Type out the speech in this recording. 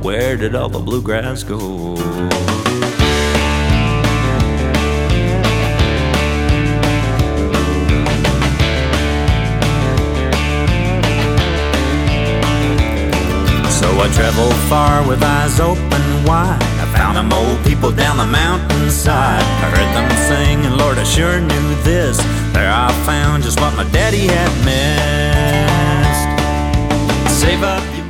Where did all the bluegrass go? So I traveled far with eyes open wide. I found them old people down the mountainside. I heard them sing, and Lord, I sure knew this. There I found just what my daddy had missed. Save up